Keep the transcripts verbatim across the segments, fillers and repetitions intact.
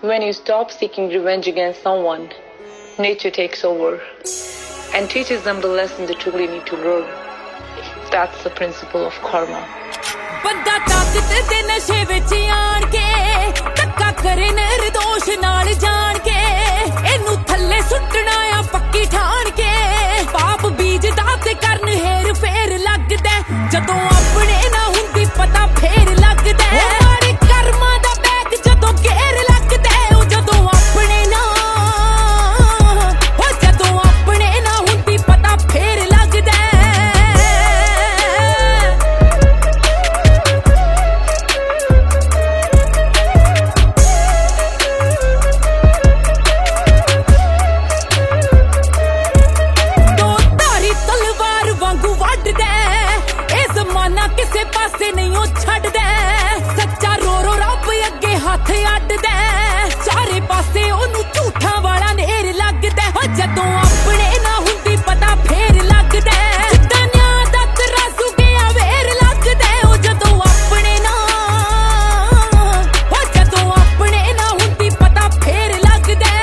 When you stop seeking revenge against someone, nature takes over and teaches them the lesson they truly need to learn. That's the principle of karma. ਬੰਦਾ ਤਾਕਤ ਦੇ ਨਸ਼ੇ ਵਿੱਚ ਆਣ ਕੇ ਧੱਕਾ ਕਰੇ ਨਿਰਦੋਸ਼ ਨਾਲ ਜਾਣ ਕੇ ਇਹਨੂੰ ਥੱਲੇ ਸੁੱਟਣਾ ਆ ਪੱਕੀ ਠਾਣ ਕੇ ਪਾਪ ਬੀਜਦਾ ਤੇ ਕਰਨ ਹੇਰ ਫੇਰ ਲੱਗਦਾ ਜਦੋਂ ਆਪਣੇ ਨਾ ਹੁੰਦੀ ਪਤਾ ਫੇਰ ਲੱਗਦਾ ਮਾੜੇ ਕਰਮਾਂ ਦਾ ਬੈਗ ਜਦੋਂ ਘੇਰ ਲੱਗਦਾ ਉਹ ਜਦੋਂ ਆਪਣੇ ਨਾ ਉਹ ਜਦੋਂ ਆਪਣੇ ਨਾ ਹੁੰਦੀ ਪਤਾ ਫੇਰ ਲੱਗਦਾ ਕਿਸੇ ਪਾਸੇ ਨਹੀਂ ਉਹ ਛੱਡਦਾ ਸੱਚਾ ਰੋ ਰੋ ਰੱਬ ਅੱਗੇ ਹੱਥ ਅੱਡਦਾ ਚਾਰੇ ਪਾਸੇ ਉਹਨੂੰ ਝੂਠਾਂ ਵਾਲਾ ਨੇਰ ਲੱਗਦਾ ਹੋ ਜਦੋਂ ਆਪਣੇ ਨਾ ਹੁੰਦੀ ਪਤਾ ਫੇਰ ਲੱਗਦਾ ਜਿੱਦਾਂ ਨਿਆਂ ਦਾ ਤਰਾਜ਼ੂ ਗਿਆ ਵੇਰ ਲੱਗਦਾ ਉਹ ਜਦੋਂ ਆਪਣੇ ਨਾ ਹੋ ਜਦੋਂ ਆਪਣੇ ਨਾ ਹੁੰਦੀ ਪਤਾ ਫੇਰ ਲੱਗਦਾ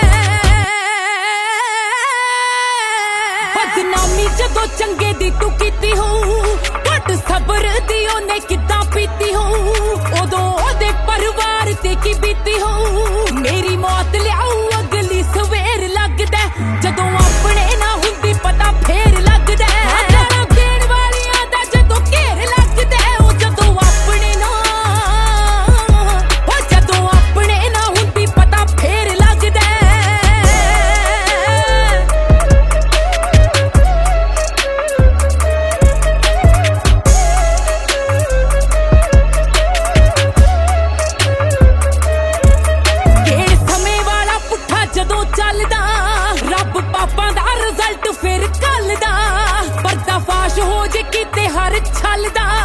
ਬਦਨਾਮੀ ਜਦੋਂ ਚੰਗੇ ਦੀ ਤੂੰ ਕੀਤੀ ਹੋਊ ਸਬਰ ਦੀ ਉਹਨੇ ਕਿੱਦਾਂ ਪੀਤੀ ਹੋ ਉਦੋਂ ਉਹਦੇ ਪਰਿਵਾਰ ਤੇ ਕੀ ਬੀਤੀ ਹੋ ਮੇਰੀ ਮੌਤ ਲਿਆਊ ਅਗਲੀ ਸਵੇਰ ਲੱਗਦਾ ਜਦੋਂ ਆਪਣੇ ਨਾ ਹੁੰਦੀ ਪਤਾ ਫੇਰ ਲੱਗਦਾ ਗਾਲਾਂ ਦੇਣ ਵਾਲਿਆਂ ਦਾ ਜਦੋਂ ਘੇਰ ਲੱਗਦਾ ਉਹ ਜਦੋਂ ਆਪਣੇ ਨਾ ਉਹ ਜਦੋਂ ਆਪਣੇ ਨਾ ਹੁੰਦੀ ਪਤਾ ਫੇਰ ਲੱਗਦਾ ਚੱਲਦਾ ਰੱਬ ਪਾਪਾਂ ਦਾ ਰਿਜ਼ਲਟ ਫਿਰ ਕੱਲਦਾ ਪਰਦਾਫਾਸ਼ ਹੋ ਜੇ ਕਿਤੇ ਹਰ ਛਲਦਾ